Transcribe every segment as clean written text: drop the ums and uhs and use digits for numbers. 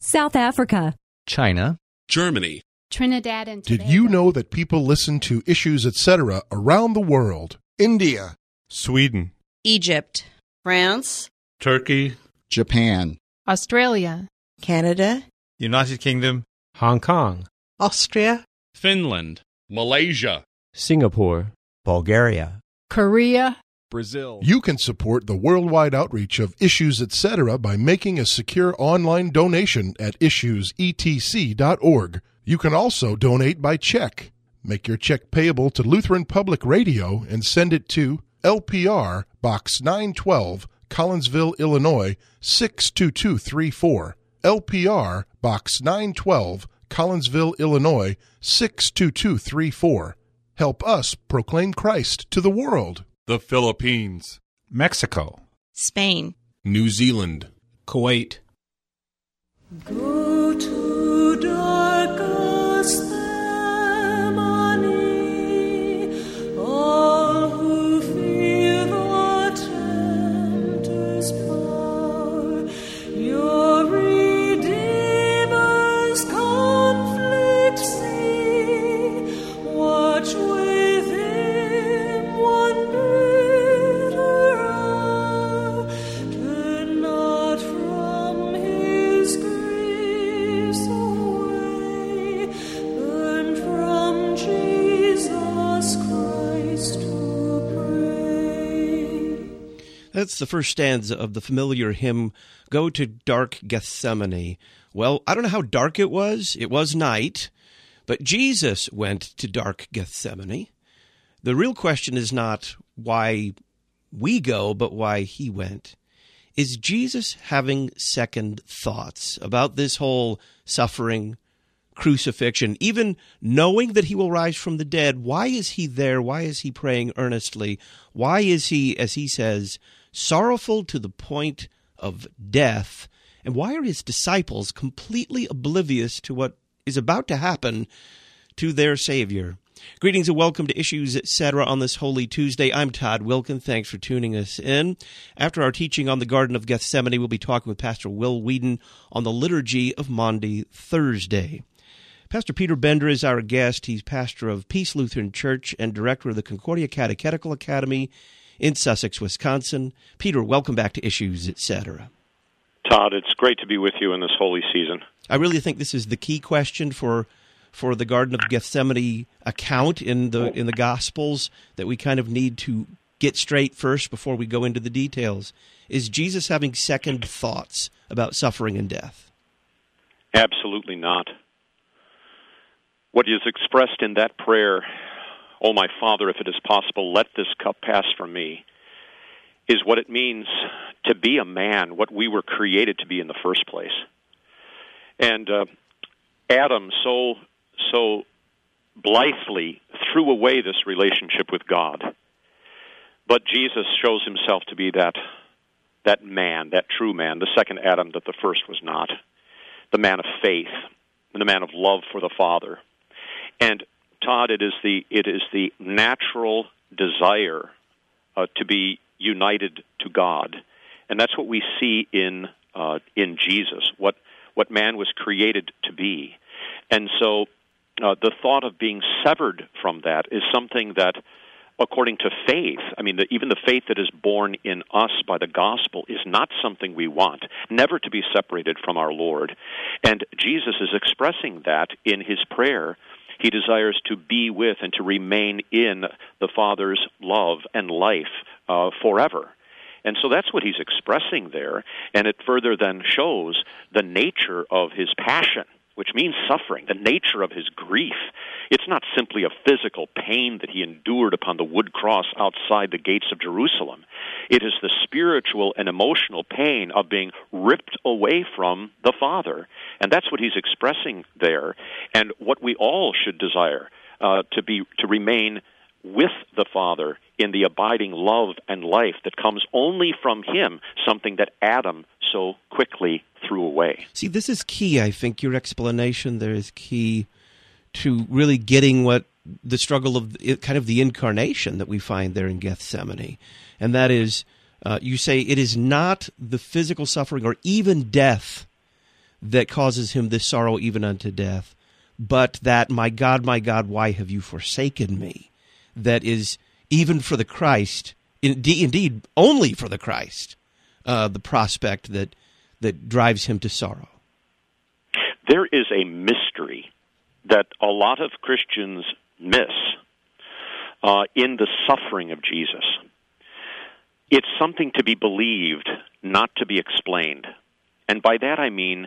South Africa, China, Germany, Trinidad and Tobago. Did you know that people listen to Issues Etc. around the world? India, Sweden, Egypt, France, Turkey, Japan, Australia, Canada, United Kingdom, Hong Kong, Austria, Finland, Malaysia, Singapore, Bulgaria, Korea, Brazil. You can support the worldwide outreach of Issues Etc. by making a secure online donation at issuesetc.org. You can also donate by check. Make your check payable to Lutheran Public Radio and send it to LPR Box 912, Collinsville, Illinois 62234. LPR Box 912, Collinsville, Illinois 62234. Help us proclaim Christ to the world. The Philippines, Mexico, Spain, New Zealand, Kuwait. Go to dark Gethsemane, all who fear the tempter's power, your Redeemer's conflict see, watch with him one bitter hour, turn not from his griefs away, learn from Jesus Christ to pray. That's the first stanza of the familiar hymn, Go to Dark Gethsemane. Well, I don't know how dark it was. It was night. But Jesus went to dark Gethsemane. The real question is not why we go, but why he went. Is Jesus having second thoughts about this whole suffering, crucifixion, even knowing that he will rise from the dead? Why is he there? Why is he praying earnestly? Why is he, as he says, sorrowful to the point of death? And why are his disciples completely oblivious to what is about to happen to their Savior? Greetings and welcome to Issues Etc. on this Holy Tuesday. I'm Todd Wilkin. Thanks for tuning us in. After our teaching on the Garden of Gethsemane, we'll be talking with Pastor Will Whedon on the Liturgy of Maundy Thursday. Pastor Peter Bender is our guest. He's pastor of Peace Lutheran Church and director of the Concordia Catechetical Academy in Sussex, Wisconsin. Peter, welcome back to Issues Etc. Todd, it's great to be with you in this holy season. I really think this is the key question for the Garden of Gethsemane account in the Gospels that we kind of need to get straight first before we go into the details. Is Jesus having second thoughts about suffering and death? Absolutely not. What is expressed in that prayer, "Oh, my Father, if it is possible, let this cup pass from me," is what it means to be a man, what we were created to be in the first place. And Adam so blithely threw away this relationship with God. But Jesus shows himself to be that man, that true man, the second Adam that the first was not, the man of faith, and the man of love for the Father. And Todd, it is the natural desire to be united to God, and that's what we see in Jesus, what man was created to be. And so the thought of being severed from that is something that, according to faith, even the faith that is born in us by the gospel is not something we want, never to be separated from our Lord. And Jesus is expressing that in his prayer. He desires to be with and to remain in the Father's love and life forever. And so that's what he's expressing there, and it further then shows the nature of his passion, which means suffering, the nature of his grief. It's not simply a physical pain that he endured upon the wood cross outside the gates of Jerusalem. It is the spiritual and emotional pain of being ripped away from the Father, and that's what he's expressing there, and what we all should desire, to remain with the Father in the abiding love and life that comes only from him, something that Adam so quickly threw away. See, this is key. I think your explanation there is key to really getting what the struggle of kind of the incarnation that we find there in Gethsemane. And that is, you say it is not the physical suffering or even death that causes him this sorrow even unto death, but that, my God, why have you forsaken me? That is, even for the Christ, indeed only for the Christ, the prospect that drives him to sorrow. There is a mystery that a lot of Christians miss in the suffering of Jesus. It's something to be believed, not to be explained. And by that I mean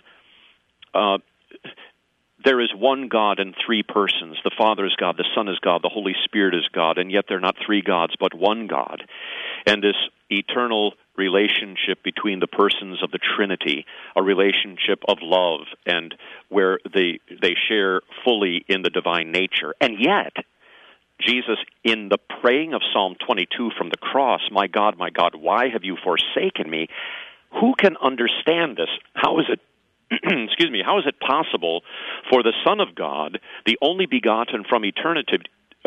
there is one God in three persons. The Father is God, the Son is God, the Holy Spirit is God, and yet they're not three gods, but one God. And this eternal relationship between the persons of the Trinity, a relationship of love, and where they share fully in the divine nature. And yet, Jesus, in the praying of Psalm 22 from the cross, my God, why have you forsaken me? Who can understand this? How is it excuse me, how is it possible for the Son of God, the only begotten from eternity,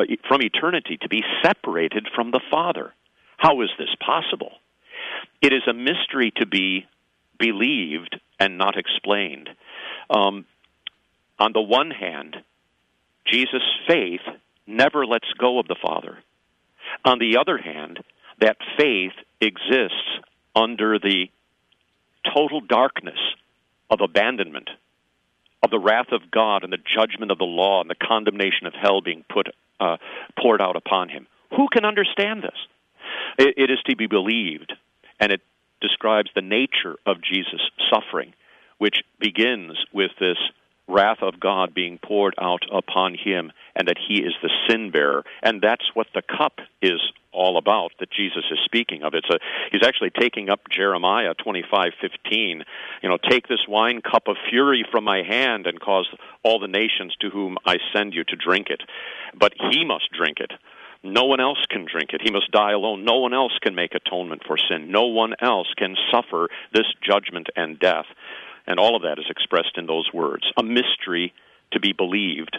to be separated from the Father? How is this possible? It is a mystery to be believed and not explained. On the one hand, Jesus' faith never lets go of the Father. On the other hand, that faith exists under the total darkness of abandonment, of the wrath of God and the judgment of the law and the condemnation of hell being poured out upon him. Who can understand this? It is to be believed, and it describes the nature of Jesus' suffering, which begins with this wrath of God being poured out upon him, and that he is the sin bearer. And that's what the cup is all about that Jesus is speaking of. He's actually taking up Jeremiah 25:15. Take this wine cup of fury from my hand and cause all the nations to whom I send you to drink it. But he must drink it. No one else can drink it. He must die alone. No one else can make atonement for sin. No one else can suffer this judgment and death. And all of that is expressed in those words. A mystery to be believed.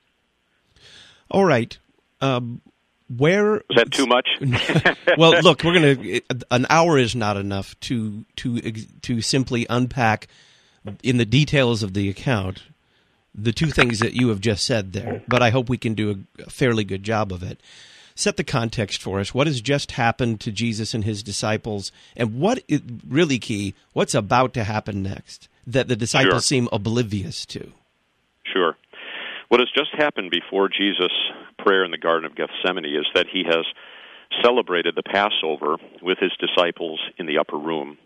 All right. Where is that too much? Well, look, an hour is not enough to simply unpack in the details of the account the two things that you have just said there. But I hope we can do a fairly good job of it. Set the context for us. What has just happened to Jesus and his disciples, and what is really key, what's about to happen next that the disciples seem oblivious to? Sure. What has just happened before Jesus' prayer in the Garden of Gethsemane is that he has celebrated the Passover with his disciples in the upper room.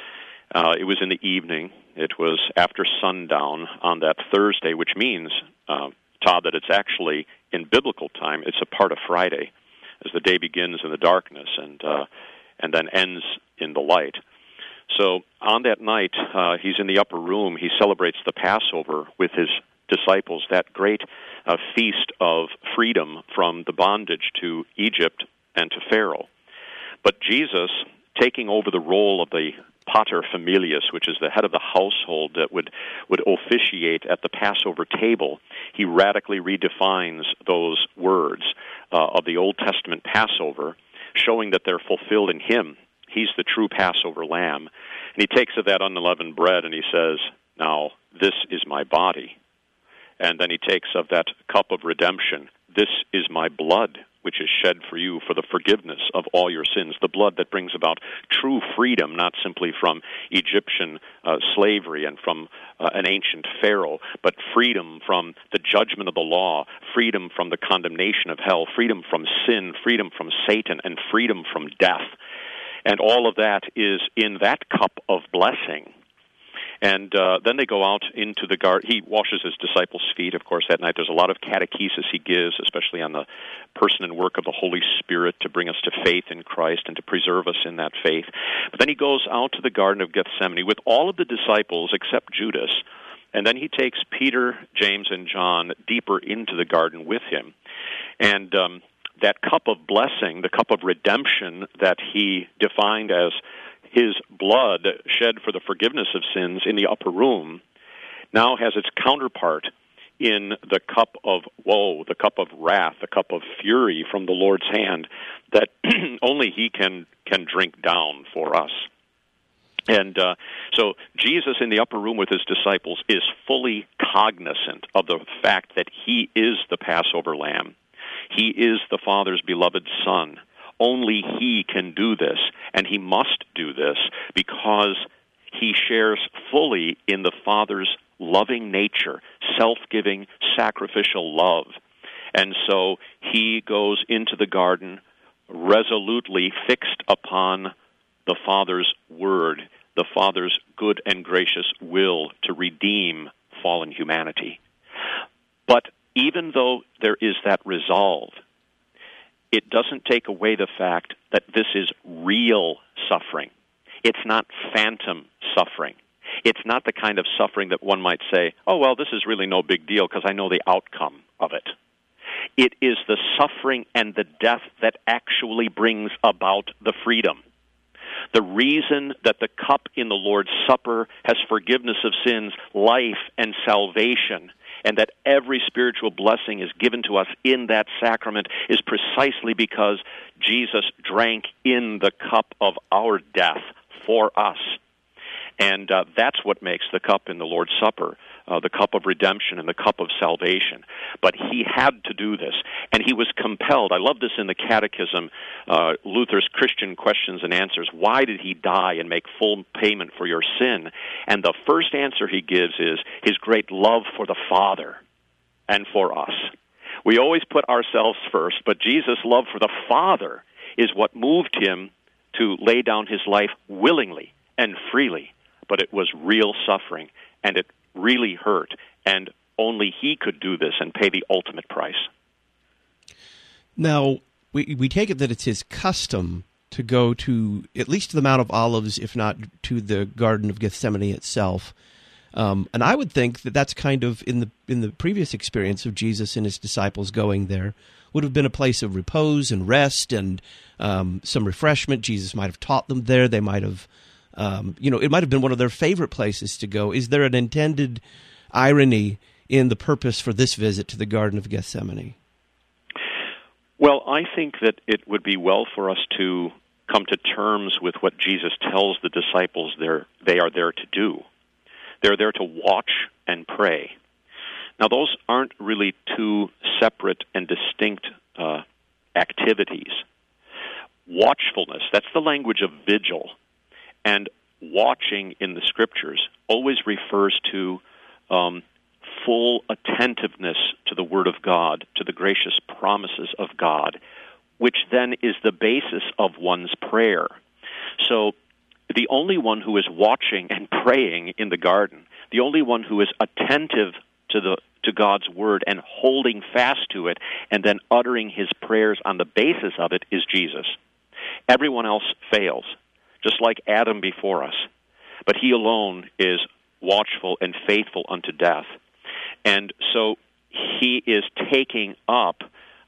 It was in the evening. It was after sundown on that Thursday, which means, Todd, that it's actually, in biblical time, it's a part of Friday, as the day begins in the darkness and then ends in the light. So on that night, he's in the upper room. He celebrates the Passover with his disciples, that great feast of freedom from the bondage to Egypt and to Pharaoh. But Jesus, taking over the role of the pater familias, which is the head of the household that would officiate at the Passover table, he radically redefines those words of the Old Testament Passover, showing that they're fulfilled in him. He's the true Passover lamb. And he takes of that unleavened bread and he says, now, this is my body. And then he takes of that cup of redemption, this is my blood, which is shed for you for the forgiveness of all your sins, the blood that brings about true freedom, not simply from Egyptian slavery and from an ancient Pharaoh, but freedom from the judgment of the law, freedom from the condemnation of hell, freedom from sin, freedom from Satan, and freedom from death. And all of that is in that cup of blessing. And then they go out into the garden. He washes his disciples' feet, of course, that night. There's a lot of catechesis he gives, especially on the person and work of the Holy Spirit to bring us to faith in Christ and to preserve us in that faith. But then he goes out to the Garden of Gethsemane with all of the disciples except Judas, and then he takes Peter, James, and John deeper into the garden with him. And that cup of blessing, the cup of redemption that he defined as his blood shed for the forgiveness of sins in the upper room, now has its counterpart in the cup of woe, the cup of wrath, the cup of fury from the Lord's hand that only he can drink down for us. And so Jesus in the upper room with his disciples is fully cognizant of the fact that he is the Passover lamb. He is the Father's beloved Son. Only he can do this, and he must do this because he shares fully in the Father's loving nature, self-giving, sacrificial love. And so he goes into the garden resolutely fixed upon the Father's word, the Father's good and gracious will to redeem fallen humanity. But even though there is that resolve, it doesn't take away the fact that this is real suffering. It's not phantom suffering. It's not the kind of suffering that one might say, oh, well, this is really no big deal because I know the outcome of it. It is the suffering and the death that actually brings about the freedom. The reason that the cup in the Lord's Supper has forgiveness of sins, life, and salvation, and that every spiritual blessing is given to us in that sacrament is precisely because Jesus drank in the cup of our death for us. And that's what makes the cup in the Lord's Supper the cup of redemption and the cup of salvation. But he had to do this, and he was compelled. I love this in the Catechism, Luther's Christian Questions and Answers. Why did he die and make full payment for your sin? And the first answer he gives is his great love for the Father and for us. We always put ourselves first, but Jesus' love for the Father is what moved him to lay down his life willingly and freely. But it was real suffering, and it really hurt, and only he could do this and pay the ultimate price. Now, we take it that it's his custom to go to at least to the Mount of Olives, if not to the Garden of Gethsemane itself. And I would think that that's kind of, in the previous experience of Jesus and his disciples going there, would have been a place of repose and rest and some refreshment. Jesus might have taught them there. They might have... it might have been one of their favorite places to go. Is there an intended irony in the purpose for this visit to the Garden of Gethsemane? Well, I think that it would be well for us to come to terms with what Jesus tells the disciples they are there to do. They're there to watch and pray. Now, those aren't really two separate and distinct activities. Watchfulness, that's the language of vigil. And watching in the Scriptures always refers to full attentiveness to the Word of God, to the gracious promises of God, which then is the basis of one's prayer. So the only one who is watching and praying in the garden, the only one who is attentive to God's Word and holding fast to it and then uttering his prayers on the basis of it is Jesus. Everyone else fails, just like Adam before us. But he alone is watchful and faithful unto death. And so he is taking up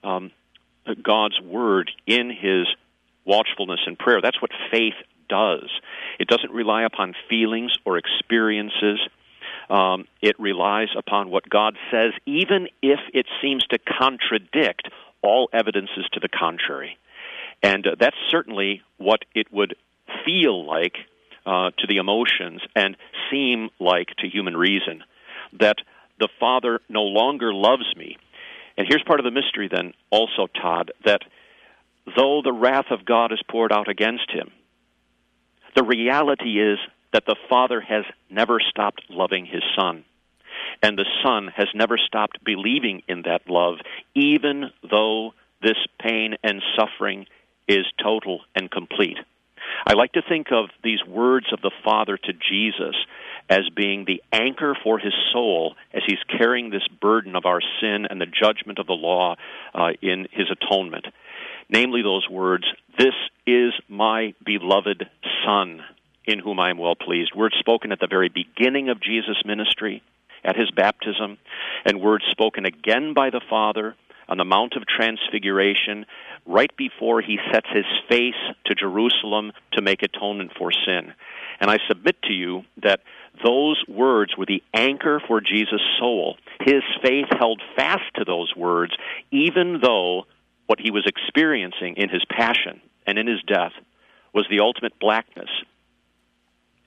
God's Word in his watchfulness and prayer. That's what faith does. It doesn't rely upon feelings or experiences. It relies upon what God says, even if it seems to contradict all evidences to the contrary. And that's certainly what it would feel like to the emotions and seem like to human reason, that the Father no longer loves me. And here's part of the mystery then also, Todd, that though the wrath of God is poured out against him, the reality is that the Father has never stopped loving his Son, and the Son has never stopped believing in that love, even though this pain and suffering is total and complete. I like to think of these words of the Father to Jesus as being the anchor for his soul as he's carrying this burden of our sin and the judgment of the law in his atonement. Namely those words, "This is my beloved Son, in whom I am well pleased." Words spoken at the very beginning of Jesus' ministry, at his baptism, and words spoken again by the Father on the Mount of Transfiguration, right before he sets his face to Jerusalem to make atonement for sin. And I submit to you that those words were the anchor for Jesus' soul. His faith held fast to those words, even though what he was experiencing in his passion and in his death was the ultimate blackness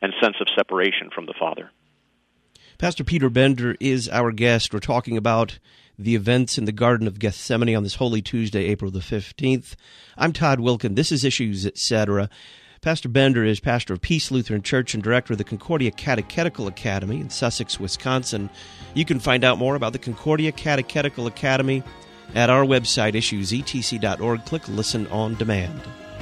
and sense of separation from the Father. Pastor Peter Bender is our guest. We're talking about the events in the Garden of Gethsemane on this Holy Tuesday, April the 15th. I'm Todd Wilkin. This is Issues, Etc. Pastor Bender is pastor of Peace Lutheran Church and director of the Concordia Catechetical Academy in Sussex, Wisconsin. You can find out more about the Concordia Catechetical Academy at our website, issuesetc.org. Click Listen on Demand.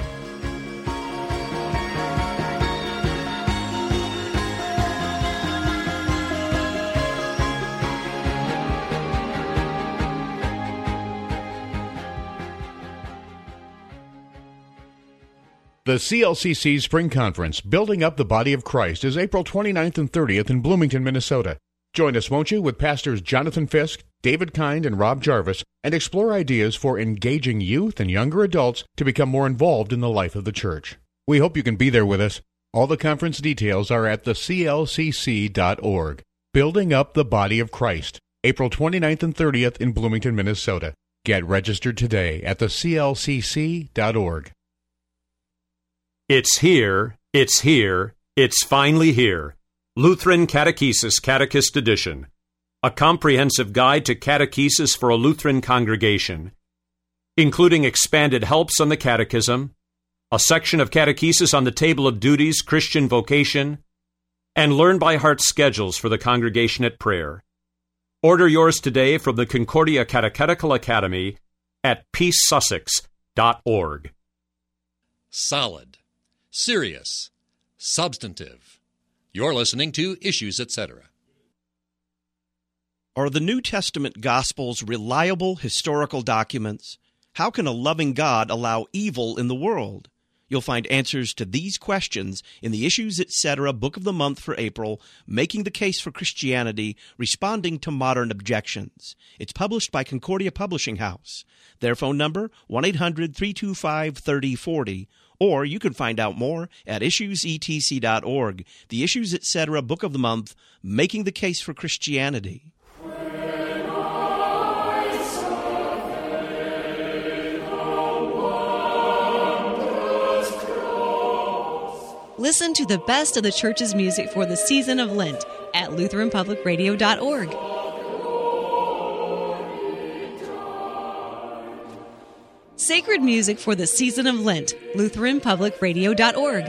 The CLCC Spring Conference, Building Up the Body of Christ, is April 29th and 30th in Bloomington, Minnesota. Join us, won't you, with Pastors Jonathan Fisk, David Kind, and Rob Jarvis, and explore ideas for engaging youth and younger adults to become more involved in the life of the church. We hope you can be there with us. All the conference details are at theclcc.org. Building Up the Body of Christ, April 29th and 30th in Bloomington, Minnesota. Get registered today at theclcc.org. It's here, it's finally here. Lutheran Catechesis Catechist Edition. A comprehensive guide to catechesis for a Lutheran congregation, including expanded helps on the catechism, a section of catechesis on the table of duties, Christian vocation, and learn-by-heart schedules for the congregation at prayer. Order yours today from the Concordia Catechetical Academy at peacesussex.org. Solid. Serious, substantive. You're listening to Issues, Etc. Are the New Testament Gospels reliable historical documents? How can a loving God allow evil in the world? You'll find answers to these questions in the Issues, Etc. Book of the Month for April, Making the Case for Christianity, Responding to Modern Objections. It's published by Concordia Publishing House. Their phone number, 1-800-325-3040. Or you can find out more at issuesetc.org. The Issues, Etc. Book of the Month, Making the Case for Christianity. Listen to the best of the church's music for the season of Lent at LutheranPublicRadio.org. Sacred music for the season of Lent, LutheranPublicRadio.org.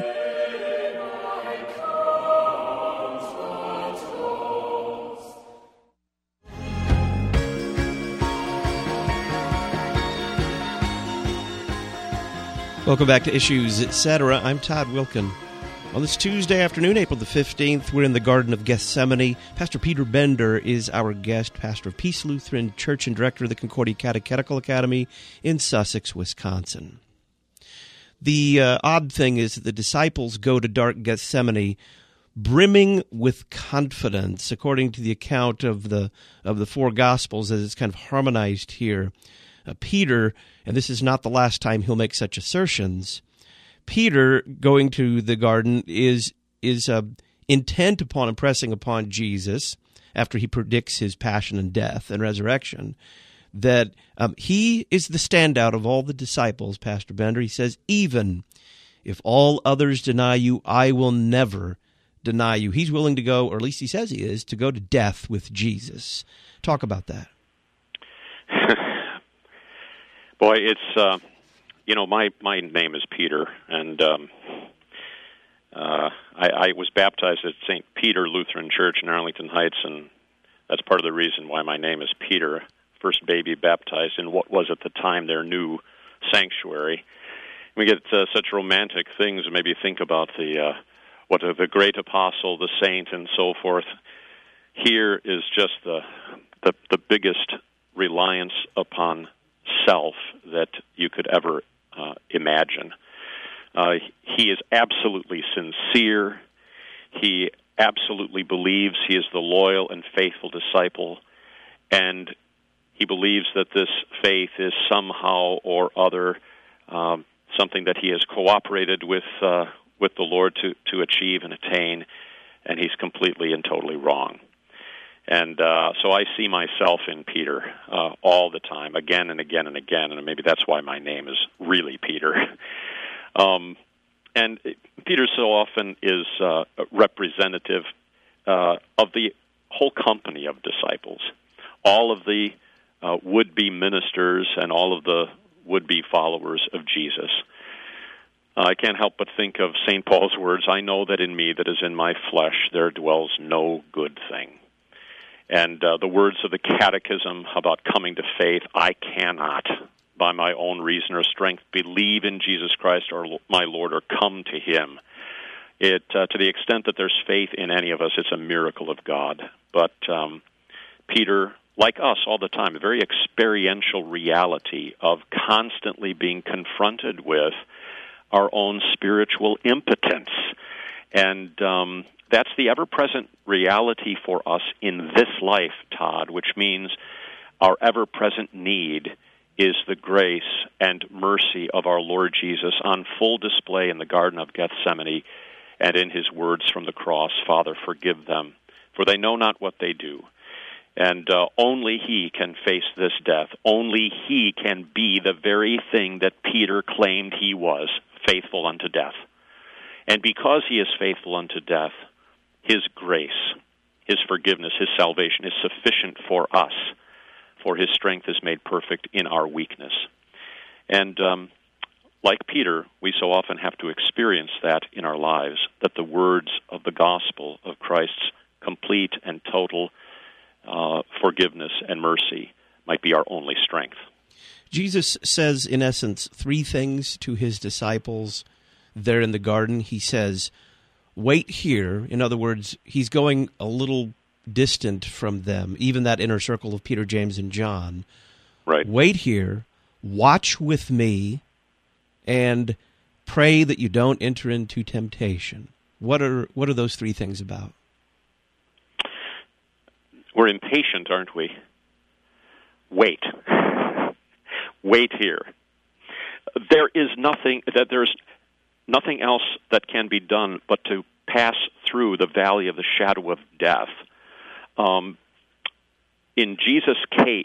Welcome back to Issues, Etc. I'm Todd Wilkin. On this Tuesday afternoon, April the 15th, we're in the Garden of Gethsemane. Pastor Peter Bender is our guest, pastor of Peace Lutheran Church and director of the Concordia Catechetical Academy in Sussex, Wisconsin. The odd thing is that the disciples go to dark Gethsemane brimming with confidence, according to the account of the four Gospels, as it's kind of harmonized here. Peter, and this is not the last time he'll make such assertions, Peter, going to the garden, is intent upon impressing upon Jesus, after he predicts his passion and death and resurrection, that he is the standout of all the disciples, Pastor Bender. He says, even if all others deny you, I will never deny you. He's willing to go, or at least he says he is, to go to death with Jesus. Talk about that. Boy, it's... my name is Peter, and I was baptized at St. Peter Lutheran Church in Arlington Heights, and that's part of the reason why my name is Peter. First baby baptized in what was at the time their new sanctuary. We get such romantic things, and maybe think about the great apostle, the saint, and so forth. Here is just the biggest reliance upon self that you could ever imagine. He is absolutely sincere. He absolutely believes he is the loyal and faithful disciple, and he believes that this faith is somehow or other something that he has cooperated with the Lord to achieve and attain, and he's completely and totally wrong. And so I see myself in Peter all the time, again and again and again, and maybe that's why my name is really Peter. And Peter so often is representative of the whole company of disciples, all of the would-be ministers and all of the would-be followers of Jesus. I can't help but think of St. Paul's words, "I know that in me, that is in my flesh, there dwells no good thing." And the words of the Catechism about coming to faith, "I cannot, by my own reason or strength, believe in Jesus Christ or my Lord or come to Him." To the extent that there's faith in any of us, it's a miracle of God. But Peter, like us all the time, a very experiential reality of constantly being confronted with our own spiritual impotence. And that's the ever-present reality for us in this life, Todd, which means our ever-present need is the grace and mercy of our Lord Jesus on full display in the Garden of Gethsemane and in His words from the cross, "Father, forgive them, for they know not what they do." And only He can face this death. Only He can be the very thing that Peter claimed He was, faithful unto death. And because He is faithful unto death, His grace, His forgiveness, His salvation is sufficient for us, for His strength is made perfect in our weakness. And like Peter, we so often have to experience that in our lives, that the words of the gospel of Christ's complete and total forgiveness and mercy might be our only strength. Jesus says, in essence, three things to His disciples there in the garden. He says, wait here. In other words, He's going a little distant from them, even that inner circle of Peter, James, and John. Right. Wait here, watch with me, and pray that you don't enter into temptation. What are those three things about? We're impatient, aren't we? Wait. Wait here. There's nothing else that can be done but to pass through the valley of the shadow of death. In Jesus' case,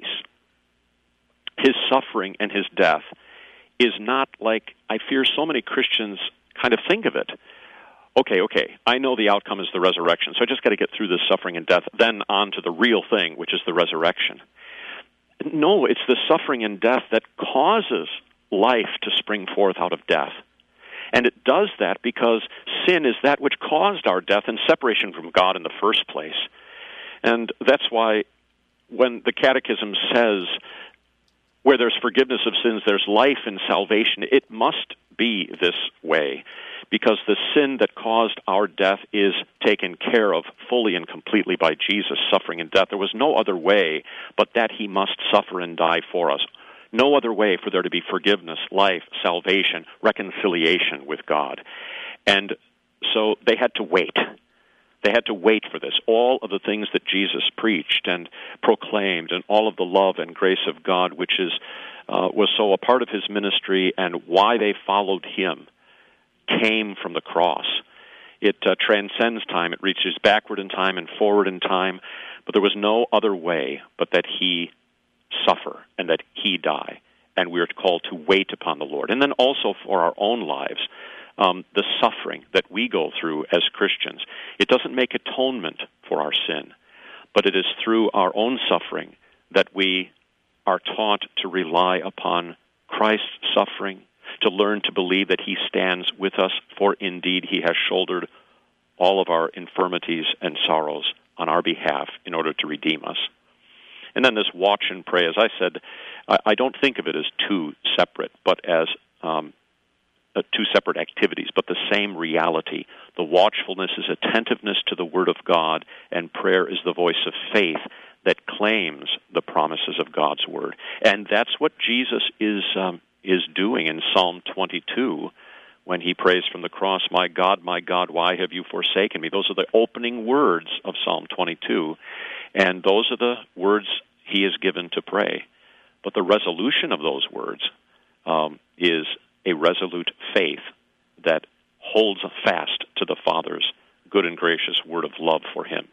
His suffering and His death is not like I fear so many Christians kind of think of it. Okay, I know the outcome is the resurrection, so I just got to get through this suffering and death, then on to the real thing, which is the resurrection. No, it's the suffering and death that causes life to spring forth out of death. And it does that because sin is that which caused our death and separation from God in the first place. And that's why when the Catechism says, where there's forgiveness of sins, there's life and salvation, it must be this way, because the sin that caused our death is taken care of fully and completely by Jesus' suffering and death. There was no other way but that He must suffer and die for us. No other way for there to be forgiveness, life, salvation, reconciliation with God. And so they had to wait. They had to wait for this. All of the things that Jesus preached and proclaimed, and all of the love and grace of God, which was so a part of His ministry and why they followed Him, came from the cross. It transcends time. It reaches backward in time and forward in time. But there was no other way but that He suffer and that He die. And we are called to wait upon the Lord. And then also for our own lives, the suffering that we go through as Christians. It doesn't make atonement for our sin, but it is through our own suffering that we are taught to rely upon Christ's suffering, to learn to believe that He stands with us, for indeed He has shouldered all of our infirmities and sorrows on our behalf in order to redeem us. And then this watch and pray, as I said, I don't think of it as two separate, but as two separate activities, but the same reality. The watchfulness is attentiveness to the Word of God, and prayer is the voice of faith that claims the promises of God's Word. And that's what Jesus is doing in Psalm 22 when He prays from the cross, my God, why have you forsaken me?" Those are the opening words of Psalm 22, and those are the words He is given to pray. But the resolution of those words is a resolute faith that holds fast to the Father's good and gracious word of love for Him.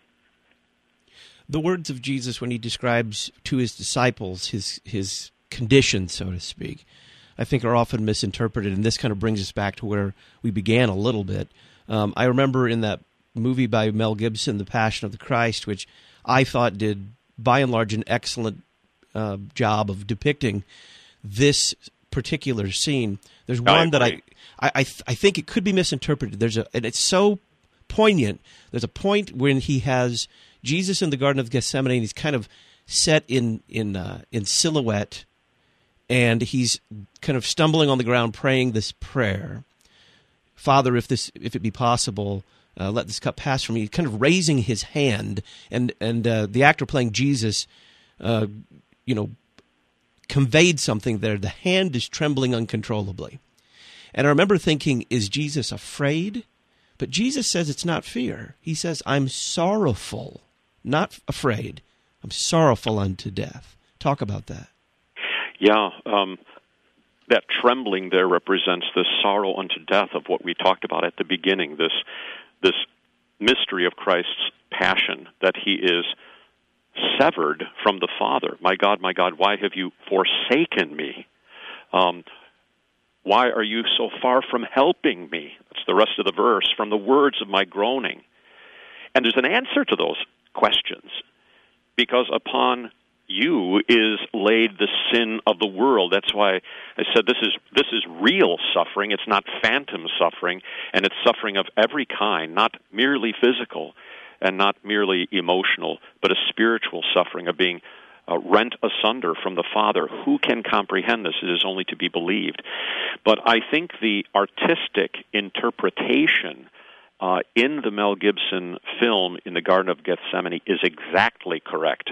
The words of Jesus when He describes to His disciples His condition, so to speak, I think are often misinterpreted, and this kind of brings us back to where we began a little bit. I remember in that movie by Mel Gibson, The Passion of the Christ, which I thought did, by and large, an excellent job of depicting this particular scene. There's one that I think it could be misinterpreted. And it's so poignant. There's a point when he has Jesus in the Garden of Gethsemane, and he's kind of set in silhouette, and he's kind of stumbling on the ground praying this prayer. Father, if it be possible, let this cup pass from me. Kind of raising his hand, and the actor playing Jesus, conveyed something there. The hand is trembling uncontrollably. And I remember thinking, is Jesus afraid? But Jesus says it's not fear. He says, I'm sorrowful, not afraid. I'm sorrowful unto death. Talk about that. Yeah, that trembling there represents this sorrow unto death of what we talked about at the beginning, this mystery of Christ's passion, that he is severed from the Father. My God, why have you forsaken me? Why are you so far from helping me? That's the rest of the verse, from the words of my groaning. And there's an answer to those questions, because upon you is laid the sin of the world. That's why I said this is real suffering. It's not phantom suffering, and it's suffering of every kind, not merely physical and not merely emotional, but a spiritual suffering of being rent asunder from the Father. Who can comprehend this? It is only to be believed. But I think the artistic interpretation in the Mel Gibson film in the Garden of Gethsemane is exactly correct,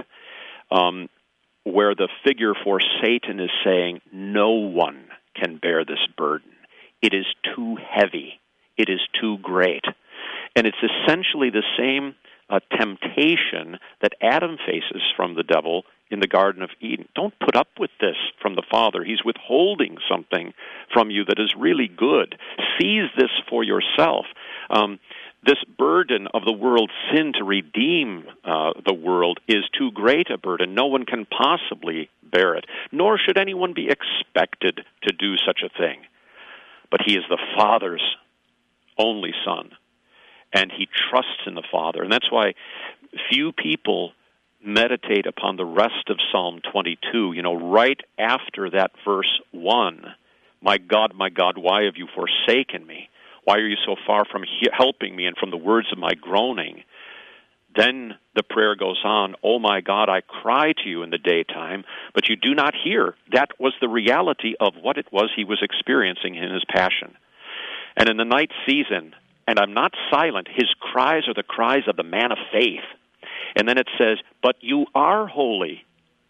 where the figure for Satan is saying, no one can bear this burden. It is too heavy. It is too great. And it's essentially the same temptation that Adam faces from the devil in the Garden of Eden. Don't put up with this from the Father. He's withholding something from you that is really good. Seize this for yourself. This burden of the world's sin to redeem the world is too great a burden. No one can possibly bear it, nor should anyone be expected to do such a thing. But he is the Father's only Son, and he trusts in the Father. And that's why few people meditate upon the rest of Psalm 22. Right after that verse 1, my God, why have you forsaken me? Why are you so far from helping me and from the words of my groaning? Then the prayer goes on, oh my God, I cry to you in the daytime, but you do not hear. That was the reality of what it was he was experiencing in his passion. And in the night season, and I'm not silent, his cries are the cries of the man of faith. And then it says, but you are holy.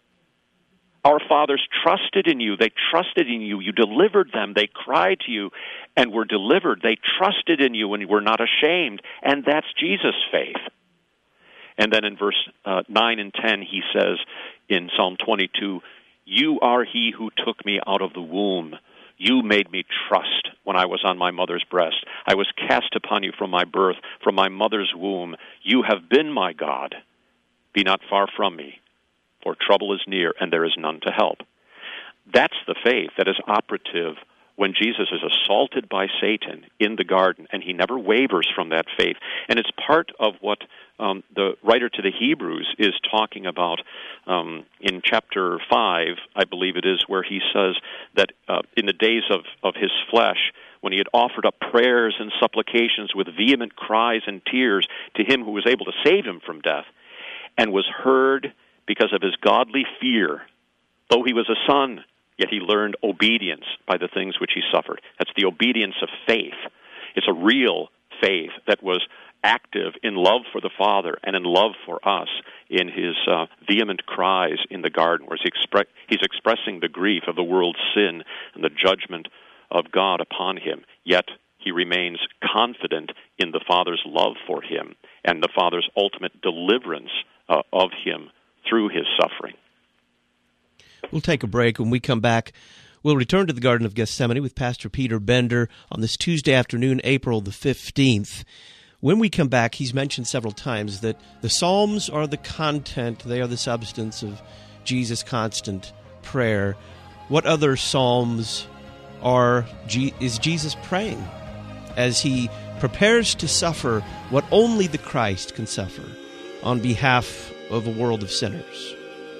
Our fathers trusted in you. They trusted in you. You delivered them. They cried to you and were delivered. They trusted in you and were not ashamed. And that's Jesus' faith. And then in verse 9 and 10, he says in Psalm 22, you are he who took me out of the womb. You made me trust when I was on my mother's breast. I was cast upon you from my birth, from my mother's womb. You have been my God. Be not far from me, for trouble is near, and there is none to help. That's the faith that is operative when Jesus is assaulted by Satan in the garden, and he never wavers from that faith. And it's part of what the writer to the Hebrews is talking about in chapter 5, I believe it is, where he says that in the days of his flesh, when he had offered up prayers and supplications with vehement cries and tears to him who was able to save him from death, and was heard because of his godly fear. Though he was a son, yet he learned obedience by the things which he suffered. That's the obedience of faith. It's a real faith that was active in love for the Father and in love for us in his vehement cries in the garden, where he's expressing the grief of the world's sin and the judgment of God upon him, yet he remains confident in the Father's love for him and the Father's ultimate deliverance of him through his suffering. We'll take a break. When we come back, we'll return to the Garden of Gethsemane with Pastor Peter Bender on this Tuesday afternoon, April the 15th. When we come back, he's mentioned several times that the Psalms are the content, they are the substance of Jesus' constant prayer. What other Psalms is Jesus praying as he prepares to suffer what only the Christ can suffer on behalf of a world of sinners?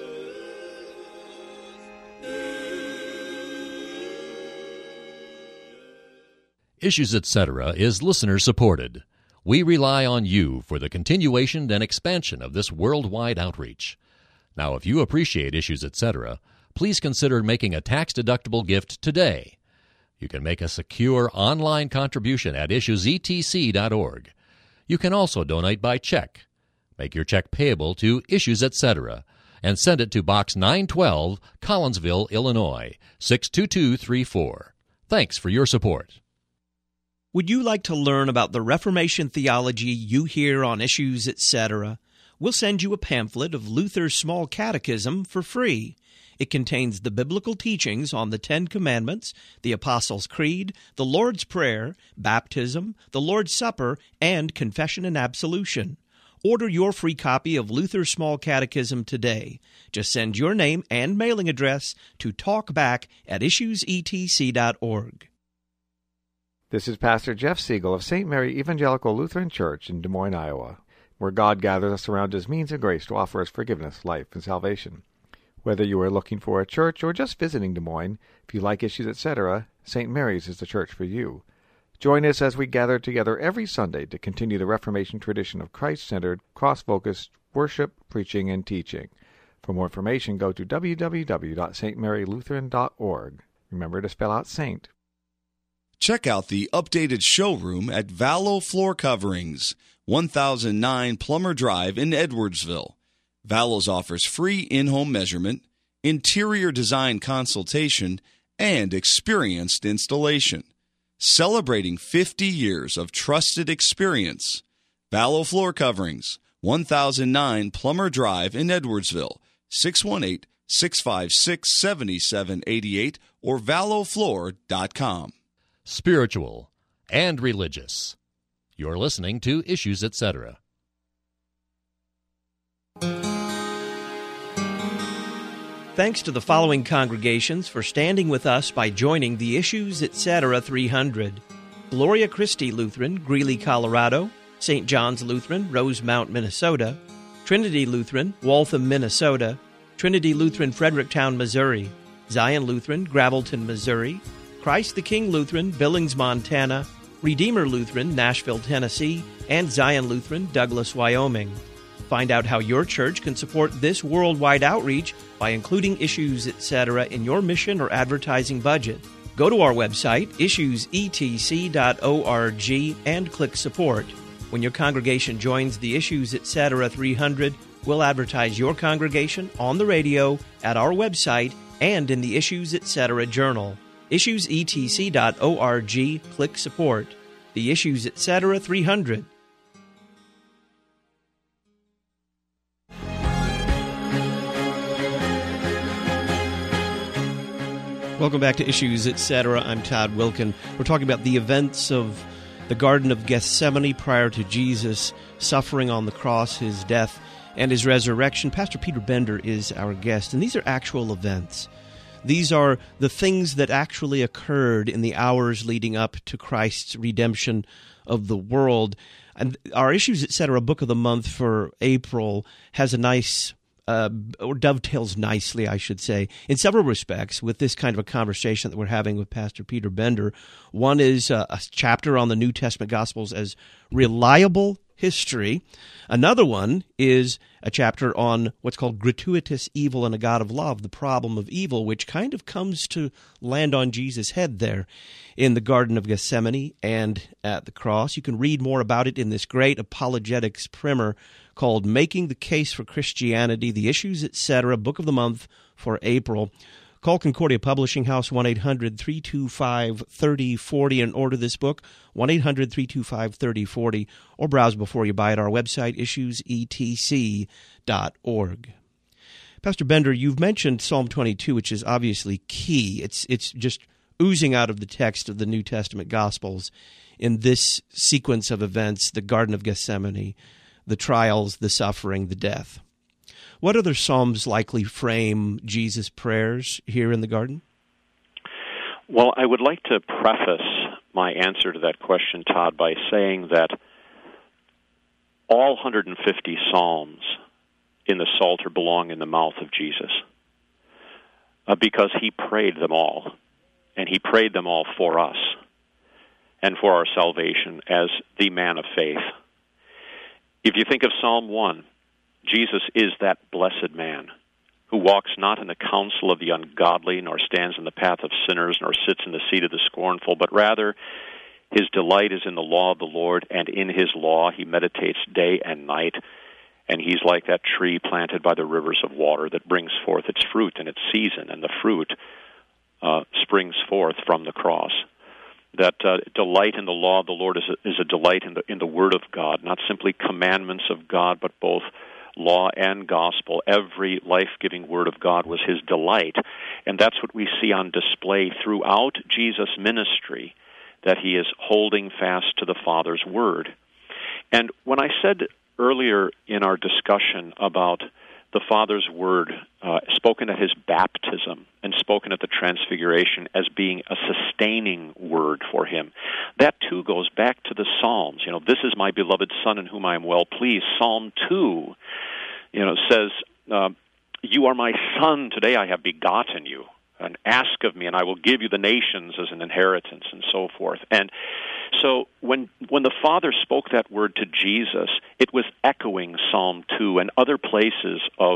Issues Etc. is listener-supported. We rely on you for the continuation and expansion of this worldwide outreach. Now, if you appreciate Issues Etc., please consider making a tax-deductible gift today. You can make a secure online contribution at issuesetc.org. You can also donate by check. Make your check payable to Issues Etc. and send it to Box 912, Collinsville, Illinois, 62234. Thanks for your support. Would you like to learn about the Reformation theology you hear on Issues Etc.? We'll send you a pamphlet of Luther's Small Catechism for free. It contains the biblical teachings on the Ten Commandments, the Apostles' Creed, the Lord's Prayer, baptism, the Lord's Supper, and confession and absolution. Order your free copy of Luther's Small Catechism today. Just send your name and mailing address to talkback@issuesetc.org. This is Pastor Jeff Siegel of St. Mary Evangelical Lutheran Church in Des Moines, Iowa, where God gathers us around His means of grace to offer us forgiveness, life, and salvation. Whether you are looking for a church or just visiting Des Moines, if you like Issues Etc., St. Mary's is the church for you. Join us as we gather together every Sunday to continue the Reformation tradition of Christ-centered, cross-focused worship, preaching, and teaching. For more information, go to www.stmarylutheran.org. Remember to spell out saint. Check out the updated showroom at Vallow Floor Coverings, 1009 Plummer Drive in Edwardsville. Vallows offers free in-home measurement, interior design consultation, and experienced installation. Celebrating 50 years of trusted experience. Vallow Floor Coverings, 1009 Plummer Drive in Edwardsville, 618-656-7788 or vallowfloor.com. Spiritual and religious. You're listening to Issues Etc. Thanks to the following congregations for standing with us by joining the Issues Etc. 300. Gloria Christi Lutheran, Greeley, Colorado; St. John's Lutheran, Rosemount, Minnesota; Trinity Lutheran, Waltham, Minnesota; Trinity Lutheran, Fredericktown, Missouri; Zion Lutheran, Gravelton, Missouri; Christ the King Lutheran, Billings, Montana; Redeemer Lutheran, Nashville, Tennessee; and Zion Lutheran, Douglas, Wyoming. Find out how your church can support this worldwide outreach by including Issues Etc. in your mission or advertising budget. Go to our website, issuesetc.org, and click Support. When your congregation joins the Issues Etc. 300, we'll advertise your congregation on the radio, at our website, and in the Issues Etc. Journal. issuesetc.org, click Support. The Issues Etc. 300. Welcome back to Issues Etc. I'm Todd Wilkin. We're talking about the events of the Garden of Gethsemane prior to Jesus suffering on the cross, his death, and his resurrection. Pastor Peter Bender is our guest, and these are actual events. These are the things that actually occurred in the hours leading up to Christ's redemption of the world. And our Issues Etc. Book of the Month for April has a nice or dovetails nicely, I should say, in several respects with this kind of a conversation that we're having with Pastor Peter Bender. One is a chapter on the New Testament Gospels as reliable history. Another one is a chapter on what's called gratuitous evil and a God of love, the problem of evil, which kind of comes to land on Jesus' head there in the Garden of Gethsemane and at the cross. You can read more about it in this great apologetics primer called Making the Case for Christianity, the Issues Etc. Book of the Month for April. Call Concordia Publishing House, 1-800-325-3040, and order this book, 1-800-325-3040, or browse before you buy at our website, issuesetc.org. Pastor Bender, you've mentioned Psalm 22, which is obviously key. It's just oozing out of the text of the New Testament Gospels in this sequence of events, the Garden of Gethsemane, the trials, the suffering, the death. What other psalms likely frame Jesus' prayers here in the garden? Well, I would like to preface my answer to that question, Todd, by saying that all 150 Psalms in the Psalter belong in the mouth of Jesus because he prayed them all, and he prayed them all for us and for our salvation as the man of faith. If you think of Psalm 1, Jesus is that blessed man who walks not in the counsel of the ungodly, nor stands in the path of sinners, nor sits in the seat of the scornful, but rather his delight is in the law of the Lord, and in his law he meditates day and night. And he's like that tree planted by the rivers of water that brings forth its fruit in its season, and the fruit springs forth from the cross. That delight in the law of the Lord is a delight in the Word of God, not simply commandments of God, but both law and gospel. Every life-giving Word of God was his delight, and that's what we see on display throughout Jesus' ministry, that he is holding fast to the Father's Word. And when I said earlier in our discussion about the Father's Word spoken at his baptism and spoken at the Transfiguration as being a sustaining word for him, that too goes back to the Psalms. This is my beloved Son in whom I am well pleased. Psalm 2, says, you are my Son, today I have begotten you, and ask of me, and I will give you the nations as an inheritance, and so forth. And so when the Father spoke that word to Jesus, it was echoing Psalm 2 and other places of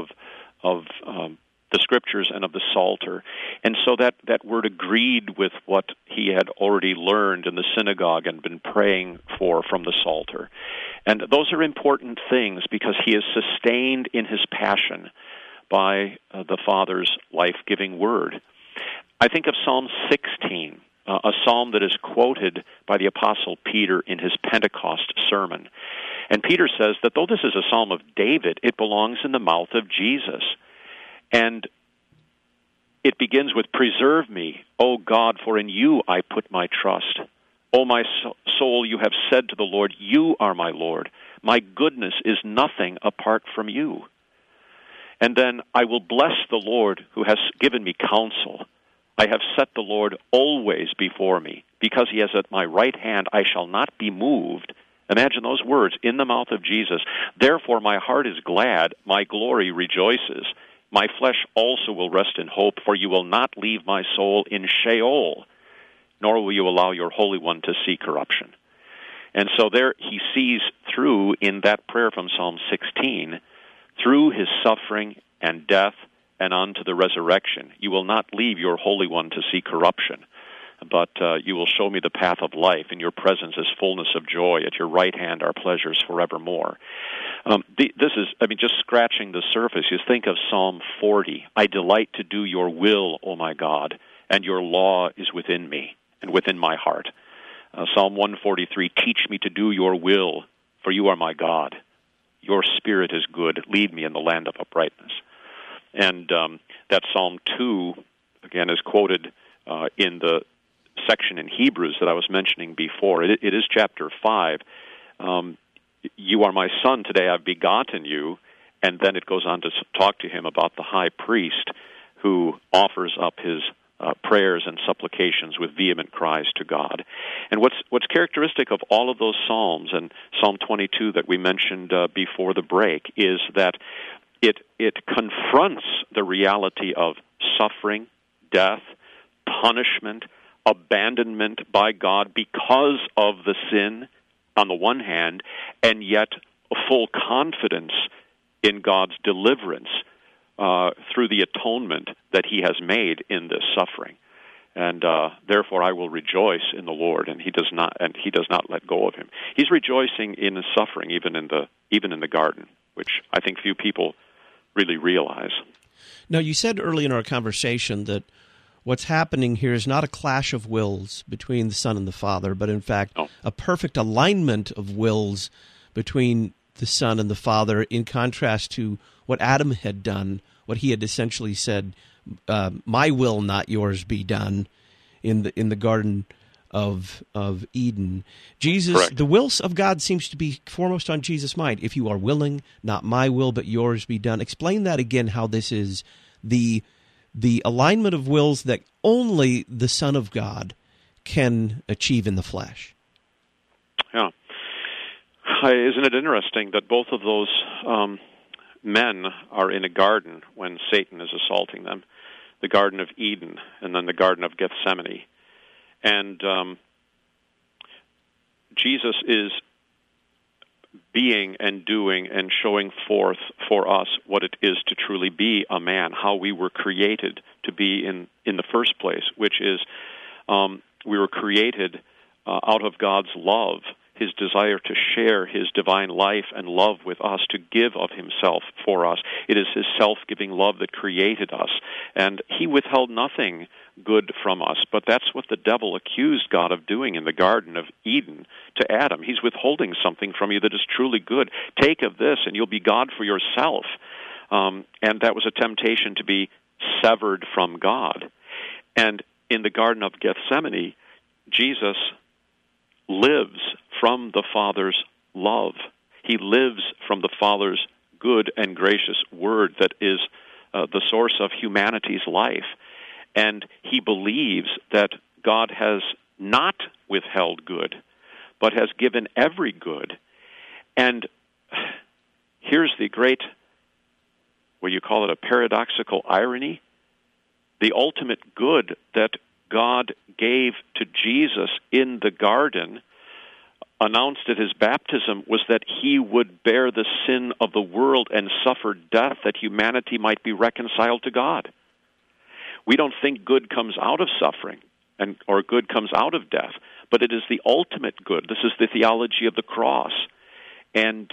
the Scriptures and of the Psalter. And so that word agreed with what he had already learned in the synagogue and been praying for from the Psalter. And those are important things because he is sustained in his passion by the Father's life-giving word. I think of Psalm 16, a psalm that is quoted by the Apostle Peter in his Pentecost sermon. And Peter says that though this is a psalm of David, it belongs in the mouth of Jesus. And it begins with, preserve me, O God, for in you I put my trust. O my soul, you have said to the Lord, you are my Lord. My goodness is nothing apart from you. And then, I will bless the Lord who has given me counsel. I have set the Lord always before me. Because he is at my right hand, I shall not be moved. Imagine those words in the mouth of Jesus. Therefore my heart is glad, my glory rejoices. My flesh also will rest in hope, for you will not leave my soul in Sheol, nor will you allow your Holy One to see corruption. And so there he sees through, in that prayer from Psalm 16, through his suffering and death and unto the resurrection, you will not leave your Holy One to see corruption, but you will show me the path of life. In your presence is fullness of joy. At your right hand are pleasures forevermore. This is, just scratching the surface. You think of Psalm 40. I delight to do your will, O my God, and your law is within me and within my heart. Psalm 143, teach me to do your will, for you are my God. Your spirit is good. Lead me in the land of uprightness. And that Psalm 2, again, is quoted in the section in Hebrews that I was mentioning before. It is chapter 5. You are my son, today I've begotten you. And then it goes on to talk to him about the high priest who offers up his prayers and supplications with vehement cries to God. And what's characteristic of all of those psalms, and Psalm 22 that we mentioned before the break, is that it confronts the reality of suffering, death, punishment, abandonment by God because of the sin on the one hand, and yet a full confidence in God's deliverance through the atonement that he has made in this suffering. And therefore I will rejoice in the Lord, and he does not let go of him. He's rejoicing in his suffering even in the garden, which I think few people really realize. Now, you said early in our conversation that what's happening here is not a clash of wills between the Son and the Father, but in fact a perfect alignment of wills between the Son and the Father, in contrast to what Adam had done, what he had essentially said, my will, not yours, be done, in the Garden of Eden. Jesus, correct. The will of God seems to be foremost on Jesus' mind. If you are willing, not my will, but yours be done. Explain that again, how this is the the alignment of wills that only the Son of God can achieve in the flesh. Yeah. Isn't it interesting that both of those men are in a garden when Satan is assaulting them? The Garden of Eden and then the Garden of Gethsemane. And Jesus is being and doing and showing forth for us what it is to truly be a man, how we were created to be in the first place, which is we were created out of God's love, His desire to share His divine life and love with us, to give of Himself for us. It is His self-giving love that created us, and He withheld nothing good from us. But that's what the devil accused God of doing in the Garden of Eden to Adam. He's withholding something from you that is truly good. Take of this, and you'll be God for yourself. And that was a temptation to be severed from God. And in the Garden of Gethsemane, Jesus lives from the Father's love. He lives from the Father's good and gracious word that is the source of humanity's life. And he believes that God has not withheld good, but has given every good. And here's the great, what you call it, a paradoxical irony. The ultimate good that God gave to Jesus in the garden, announced at his baptism, was that he would bear the sin of the world and suffer death that humanity might be reconciled to God. We don't think good comes out of suffering or good comes out of death, but it is the ultimate good. This is the theology of the cross. And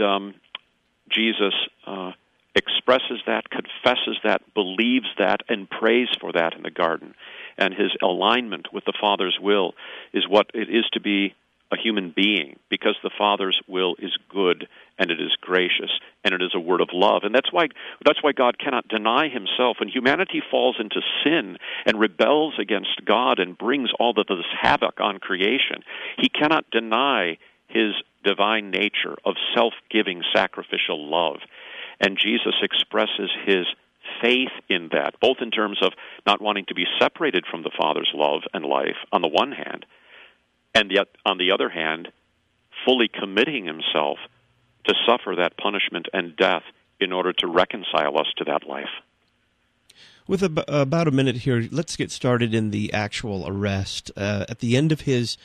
Jesus expresses that, confesses that, believes that, and prays for that in the garden. And his alignment with the Father's will is what it is to be a human being, because the Father's will is good, and it is gracious, and it is a word of love. And that's why God cannot deny himself. When humanity falls into sin and rebels against God and brings all of this havoc on creation, he cannot deny his divine nature of self-giving, sacrificial love. And Jesus expresses his faith in that, both in terms of not wanting to be separated from the Father's love and life on the one hand, and yet on the other hand, fully committing himself to suffer that punishment and death in order to reconcile us to that life. With about a minute here, let's get started in the actual arrest. At the end of his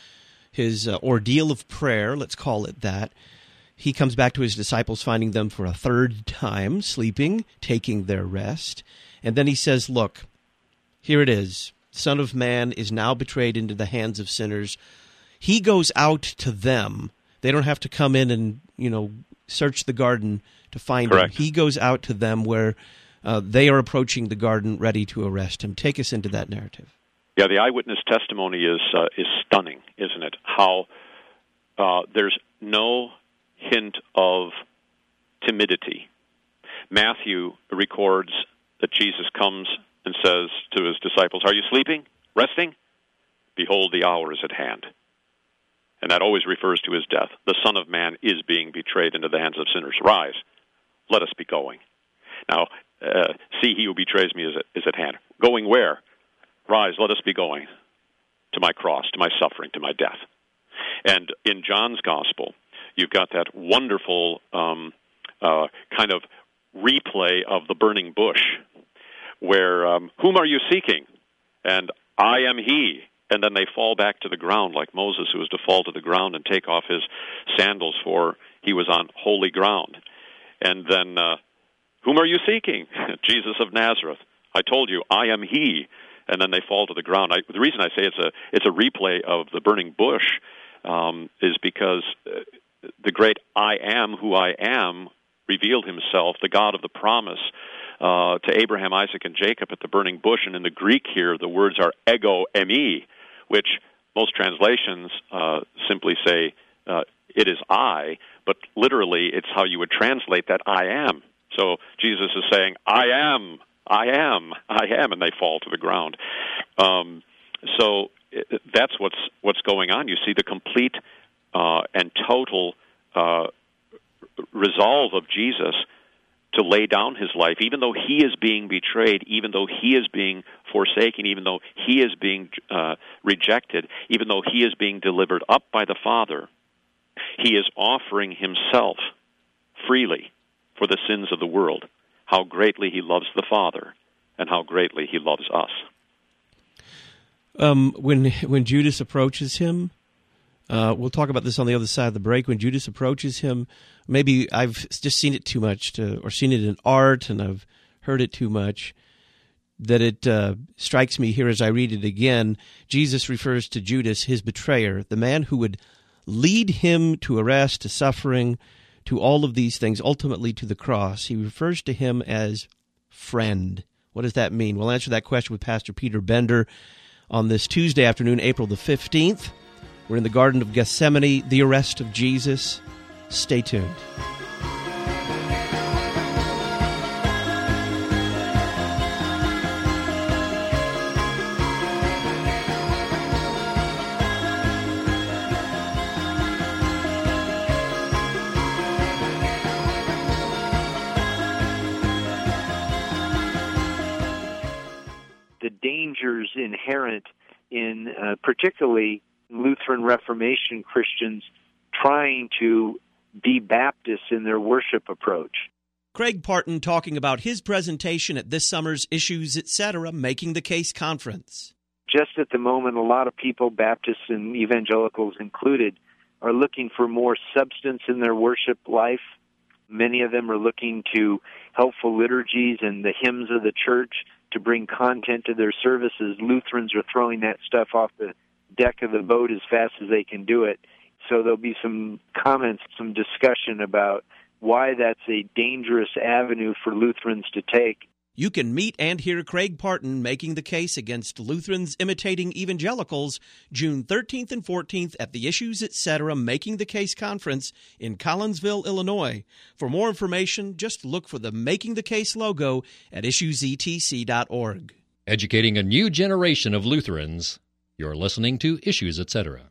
ordeal of prayer, let's call it that, he comes back to his disciples, finding them for a third time, sleeping, taking their rest. And then he says, look, here it is. Son of Man is now betrayed into the hands of sinners. He goes out to them. They don't have to come in and, search the garden to find him. He goes out to them where they are approaching the garden ready to arrest him. Take us into that narrative. Yeah, the eyewitness testimony is stunning, isn't it? How there's no hint of timidity. Matthew records that Jesus comes and says to his disciples, "Are you sleeping? Resting? Behold, the hour is at hand." And that always refers to his death. The Son of Man is being betrayed into the hands of sinners. Rise, let us be going. Now, see, he who betrays me is at hand. Going where? Rise, let us be going to my cross, to my suffering, to my death. And in John's Gospel, you've got that wonderful kind of replay of the burning bush, where, whom are you seeking? And I am he. And then they fall back to the ground, like Moses, who was to fall to the ground and take off his sandals, for he was on holy ground. And then, whom are you seeking? Jesus of Nazareth. I told you, I am he. And then they fall to the ground. The reason I say it's a replay of the burning bush is because the great I am who I am revealed himself, the God of the promise, to Abraham, Isaac, and Jacob at the burning bush. And in the Greek here, the words are ego eimi, which most translations simply say it is I, but literally it's how you would translate that I am. So Jesus is saying, I am, and they fall to the ground. So that's what's going on. You see the complete and total resolve of Jesus to lay down his life, even though he is being betrayed, even though he is being forsaken, even though he is being rejected, even though he is being delivered up by the Father. He is offering himself freely for the sins of the world. How greatly he loves the Father, and how greatly he loves us. When Judas approaches him, we'll talk about this on the other side of the break. When Judas approaches him, maybe I've just seen it too much, or seen it in art, and I've heard it too much, that it strikes me here as I read it again. Jesus refers to Judas, his betrayer, the man who would lead him to arrest, to suffering, to all of these things, ultimately to the cross. He refers to him as friend. What does that mean? We'll answer that question with Pastor Peter Bender on this Tuesday afternoon, April the 15th. We're in the Garden of Gethsemane, the arrest of Jesus. Stay tuned. The dangers inherent in particularly Lutheran Reformation Christians trying to be Baptists in their worship approach. Craig Parton talking about his presentation at this summer's Issues Etc. Making the Case Conference. Just at the moment, a lot of people, Baptists and evangelicals included, are looking for more substance in their worship life. Many of them are looking to helpful liturgies and the hymns of the church to bring content to their services. Lutherans are throwing that stuff off the deck of the boat as fast as they can do it. So there'll be some comments, some discussion about why that's a dangerous avenue for Lutherans to take. You can meet and hear Craig Parton making the case against Lutherans imitating evangelicals June 13th and 14th at the Issues Etc. Making the Case Conference in Collinsville, Illinois. For more information, just look for the Making the Case logo at issuesetc.org. Educating a new generation of Lutherans. You're listening to Issues Etc.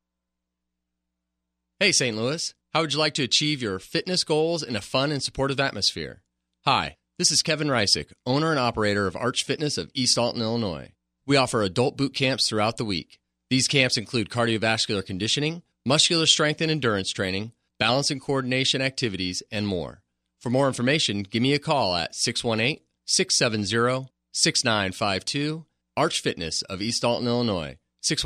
Hey, St. Louis. How would you like to achieve your fitness goals in a fun and supportive atmosphere? Hi, this is Kevin Reisick, owner and operator of Arch Fitness of East Alton, Illinois. We offer adult boot camps throughout the week. These camps include cardiovascular conditioning, muscular strength and endurance training, balance and coordination activities, and more. For more information, give me a call at 618-670-6952, Arch Fitness of East Alton, Illinois,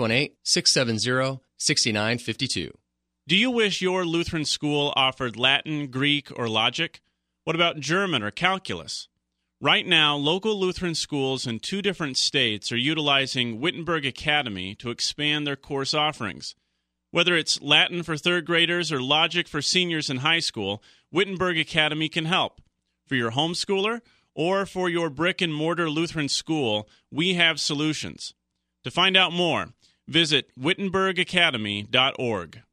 618-670-6952. Do you wish your Lutheran school offered Latin, Greek, or logic? What about German or calculus? Right now, local Lutheran schools in 2 different states are utilizing Wittenberg Academy to expand their course offerings. Whether it's Latin for 3rd graders or logic for seniors in high school, Wittenberg Academy can help. For your homeschooler or for your brick-and-mortar Lutheran school, we have solutions. To find out more, visit wittenbergacademy.org.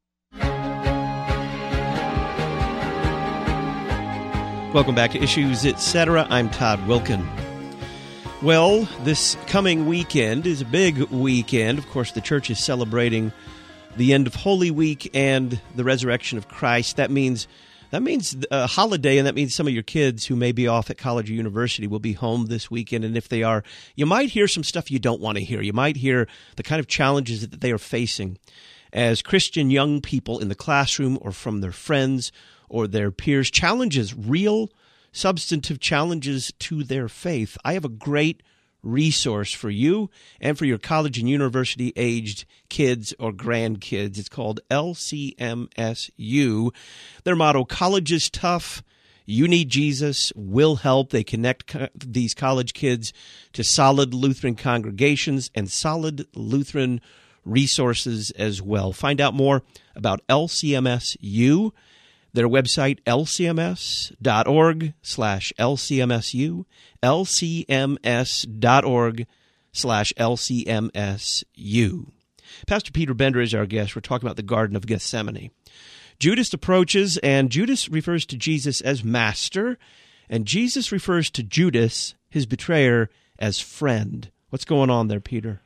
Welcome back to Issues Etc. I'm Todd Wilkin. Well, this coming weekend is a big weekend. Of course, the church is celebrating the end of Holy Week and the resurrection of Christ. That means a holiday, and that means some of your kids who may be off at college or university will be home this weekend. And if they are, you might hear some stuff you don't want to hear. You might hear the kind of challenges that they are facing as Christian young people in the classroom or from their friends or their peers, challenges, real substantive challenges to their faith. I have a great resource for you and for your college and university-aged kids or grandkids. It's called LCMSU. Their motto, college is tough, you need Jesus, will help. They connect these college kids to solid Lutheran congregations and solid Lutheran resources as well. Find out more about LCMSU. Their website, lcms.org/LCMSU, lcms.org/LCMSU. Pastor Peter Bender is our guest. We're talking about the Garden of Gethsemane. Judas approaches, and Judas refers to Jesus as master, and Jesus refers to Judas, his betrayer, as friend. What's going on there, Peter?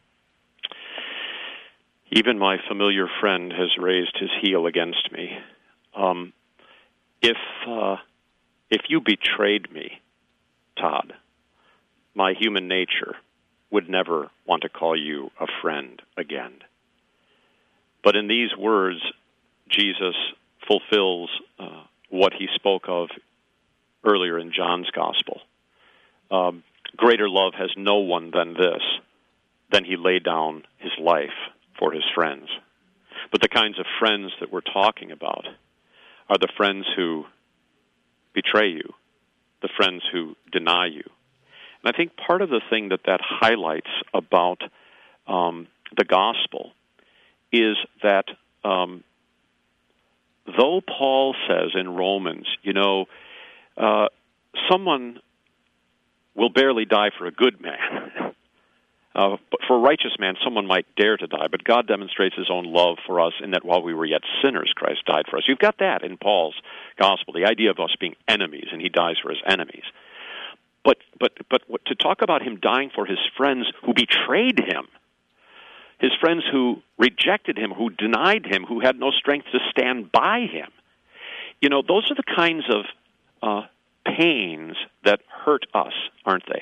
Even my familiar friend has raised his heel against me. if you betrayed me, Todd, my human nature would never want to call you a friend again. But in these words, Jesus fulfills what he spoke of earlier in John's Gospel. Greater love has no one than this, than he laid down his life for his friends. But the kinds of friends that we're talking about are the friends who betray you, the friends who deny you. And I think part of the thing that highlights about the gospel is that though Paul says in Romans, someone will barely die for a good man. But for a righteous man, someone might dare to die. But God demonstrates his own love for us in that while we were yet sinners, Christ died for us. You've got that in Paul's gospel, the idea of us being enemies, and he dies for his enemies. But to talk about him dying for his friends who betrayed him, his friends who rejected him, who denied him, who had no strength to stand by him, those are the kinds of pains that hurt us, aren't they?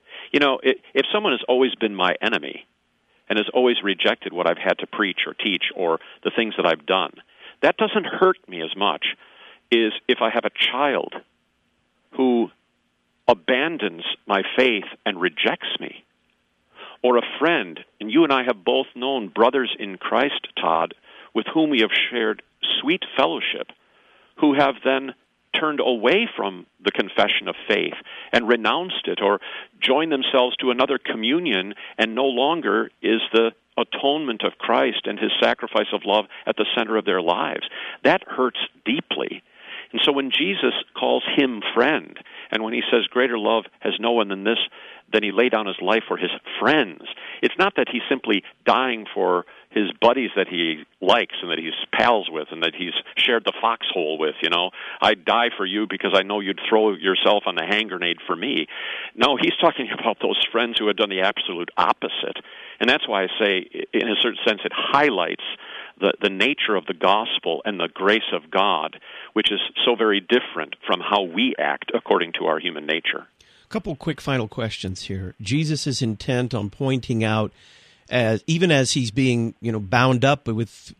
If someone has always been my enemy and has always rejected what I've had to preach or teach or the things that I've done, that doesn't hurt me as much as if I have a child who abandons my faith and rejects me, or a friend, and you and I have both known brothers in Christ, Todd, with whom we have shared sweet fellowship, who have then turned away from the confession of faith and renounced it, or joined themselves to another communion, and no longer is the atonement of Christ and his sacrifice of love at the center of their lives. That hurts deeply. And so when Jesus calls him friend, and when he says greater love has no one than this, then he laid down his life for his friends, it's not that he's simply dying for his buddies that he likes and that he's pals with and that he's shared the foxhole with, I'd die for you because I know you'd throw yourself on the hand grenade for me. No, he's talking about those friends who had done the absolute opposite. And that's why I say, in a certain sense, it highlights the nature of the gospel and the grace of God, which is so very different from how we act according to our human nature. A couple quick final questions here. Jesus is intent on pointing out, even as he's being bound up with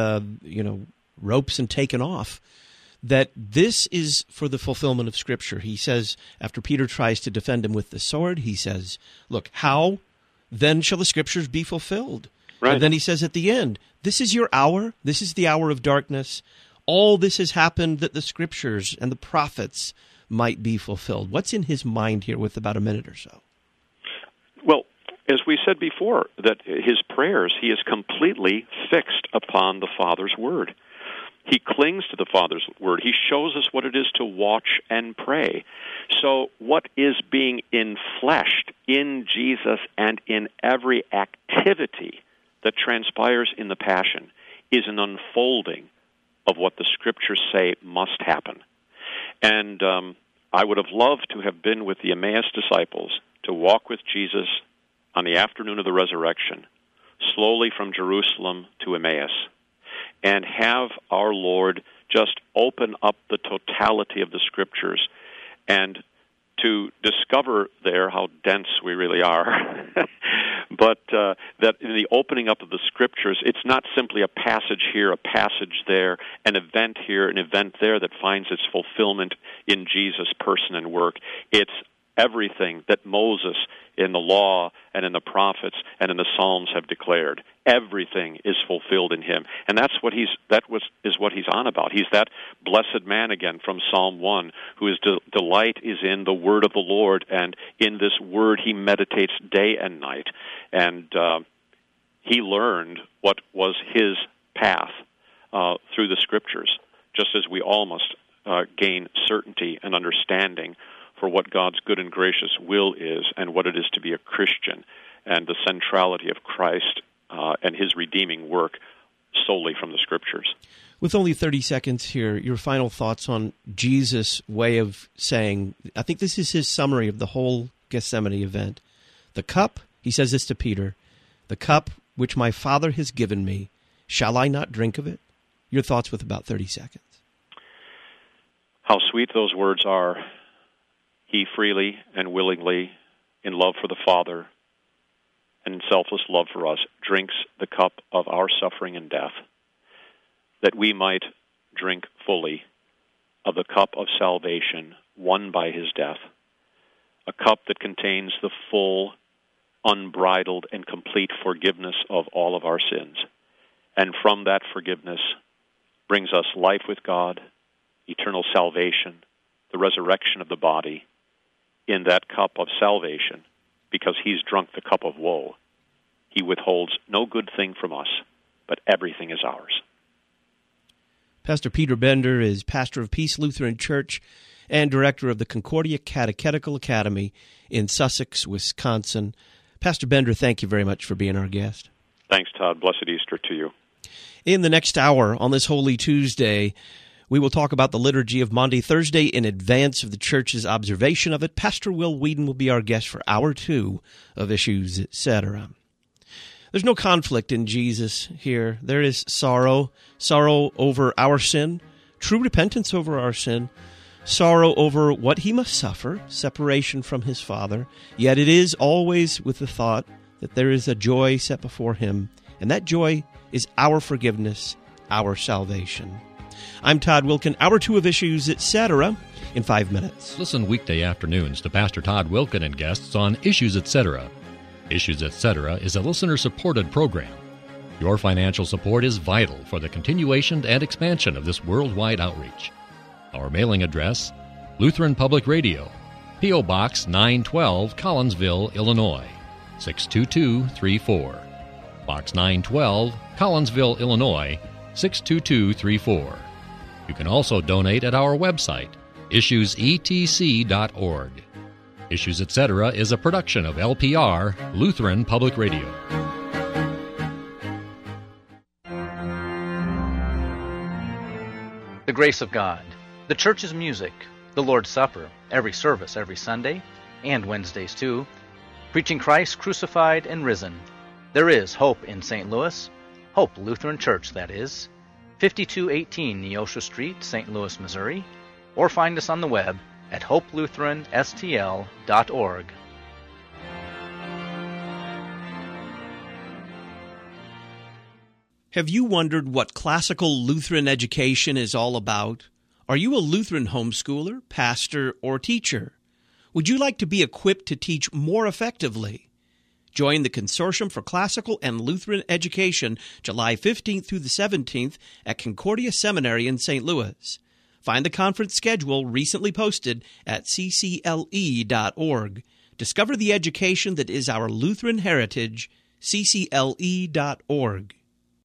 ropes and taken off, that this is for the fulfillment of Scripture. He says, after Peter tries to defend him with the sword, he says, look, how then shall the Scriptures be fulfilled? Right. And then he says at the end, this is your hour, this is the hour of darkness. All this has happened that the Scriptures and the prophets might be fulfilled. What's in his mind here with about a minute or so? Well, as we said before, that his prayers, he is completely fixed upon the Father's Word. He clings to the Father's Word. He shows us what it is to watch and pray. So what is being infleshed in Jesus and in every activity that transpires in the Passion is an unfolding of what the Scriptures say must happen. And I would have loved to have been with the Emmaus disciples to walk with Jesus on the afternoon of the resurrection, slowly from Jerusalem to Emmaus, and have our Lord just open up the totality of the Scriptures and to discover there how dense we really are. But that in the opening up of the Scriptures, it's not simply a passage here, a passage there, an event here, an event there that finds its fulfillment in Jesus' person and work. It's everything that Moses in the law and in the prophets and in the Psalms have declared. Everything is fulfilled in him. And is what he's on about. He's that blessed man again from Psalm 1, whose delight is in the word of the Lord, and in this word he meditates day and night. And he learned what was his path through the Scriptures, just as we all must gain certainty and understanding for what God's good and gracious will is and what it is to be a Christian, and the centrality of Christ and his redeeming work solely from the Scriptures. With only 30 seconds here, your final thoughts on Jesus' way of saying, I think this is his summary of the whole Gethsemane event. The cup, he says this to Peter, the cup which my Father has given me, shall I not drink of it? Your thoughts with about 30 seconds. How sweet those words are. He freely and willingly, in love for the Father and in selfless love for us, drinks the cup of our suffering and death, that we might drink fully of the cup of salvation won by his death, a cup that contains the full, unbridled, and complete forgiveness of all of our sins. And from that forgiveness brings us life with God, eternal salvation, the resurrection of the body. In that cup of salvation, because he's drunk the cup of woe, he withholds no good thing from us, but everything is ours. Pastor Peter Bender is pastor of Peace Lutheran Church and director of the Concordia Catechetical Academy in Sussex, Wisconsin. Pastor Bender, thank you very much for being our guest. Thanks, Todd. Blessed Easter to you. In the next hour on this Holy Tuesday, we will talk about the Liturgy of Maundy Thursday in advance of the Church's observation of it. Pastor Will Whedon will be our guest for Hour 2 of Issues, Etc. There's no conflict in Jesus here. There is sorrow over our sin, true repentance over our sin, sorrow over what he must suffer, separation from his Father. Yet it is always with the thought that there is a joy set before him, and that joy is our forgiveness, our salvation. I'm Todd Wilkin. Hour 2 of Issues, Etc. in 5 minutes. Listen weekday afternoons to Pastor Todd Wilkin and guests on Issues, Etc. Issues, Etc. is a listener-supported program. Your financial support is vital for the continuation and expansion of this worldwide outreach. Our mailing address, Lutheran Public Radio, P.O. Box 912, Collinsville, Illinois, 62234. Box 912, Collinsville, Illinois, 62234. You can also donate at our website, issuesetc.org. Issues Etc. is a production of LPR, Lutheran Public Radio. The grace of God, the Church's music, the Lord's Supper, every service every Sunday, and Wednesdays too, preaching Christ crucified and risen. There is hope in St. Louis, Hope Lutheran Church, that is, 5218 Neosho Street, St. Louis, Missouri, or find us on the web at hopelutheranstl.org. Have you wondered what classical Lutheran education is all about? Are you a Lutheran homeschooler, pastor, or teacher? Would you like to be equipped to teach more effectively? Join the Consortium for Classical and Lutheran Education July 15th through the 17th at Concordia Seminary in St. Louis. Find the conference schedule recently posted at ccle.org. Discover the education that is our Lutheran heritage, ccle.org.